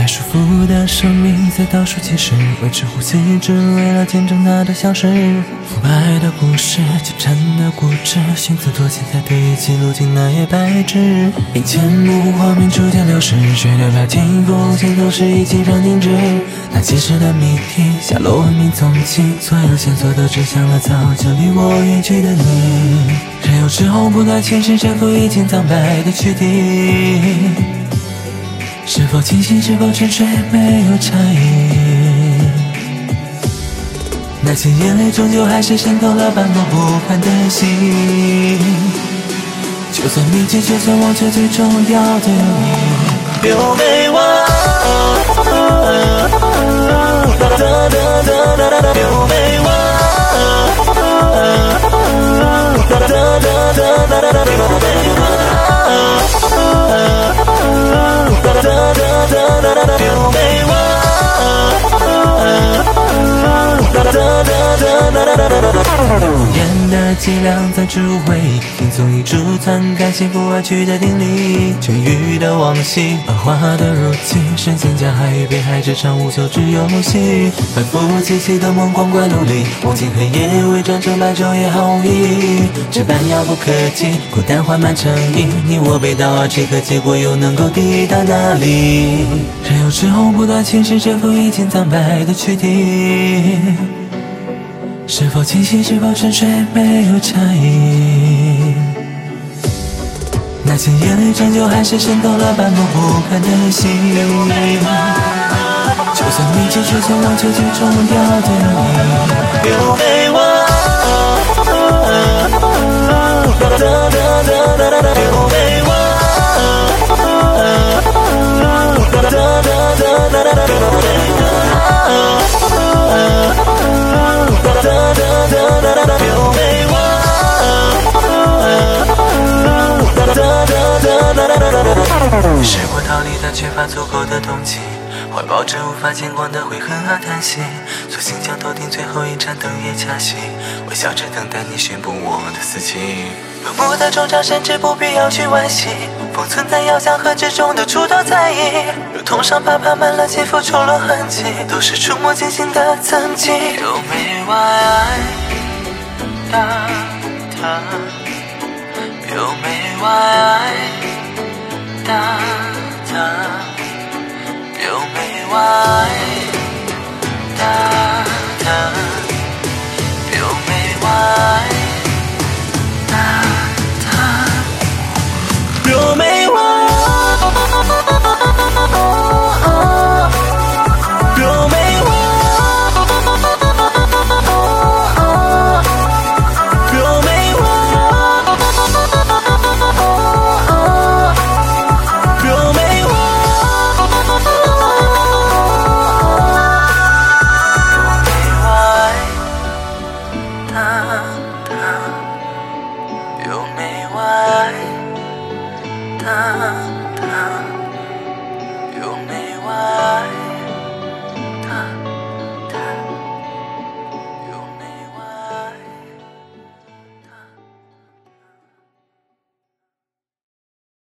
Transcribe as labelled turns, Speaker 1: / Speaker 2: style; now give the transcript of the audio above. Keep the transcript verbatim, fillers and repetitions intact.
Speaker 1: 束缚的生命在倒数计时，维持呼吸，只为了见证它的消失。腐败的故事，纠缠的固执，心思多情才得以记录进那页白纸。眼前幕画面逐渐流逝，血流表情风线都是已经让停止。那解释的谜题，下落文明踪迹，所有线索都指向了早就离我远去的你。人有之后不断前世，征服已经苍白的躯体。是否清醒，是否沉睡，没有差异。那些眼泪终究还是渗透了斑驳不堪的心。就算铭记，就算忘却，最重要的你有没忘？有没忘？有没忘？演的伎俩暂时无悔，听从一株篡改幸福而去的定理。痊愈的往昔，恶化的如今，神仙加海与被害这场无休止游戏。反复气息的梦，光怪陆离，梦境黑夜伪装成白昼也毫无意义。这般遥不可及，孤单缓慢成瘾，你我背道而驰，可结果又能够抵达哪里？人有之后不断侵蚀，征服已经苍白的躯体。是否清醒，是否沉睡，没有差异。那些眼泪终究还是渗透了斑驳不堪的心。就算铭记，就算忘却，最重要的你有没忘？有没忘？试过逃离，但缺乏足够的动机，怀抱着无法见光的悔恨和叹息，索性将头顶最后一盏灯也掐熄，微笑着等待你宣布我的死期。落幕的终章，甚至不必要去惋惜，封存在遥想和之中的诸多在意，如同伤疤爬满了肌肤，出了痕迹，都是触目惊心的曾经。有没忘爱的他？有没忘爱的他？有没忘爱的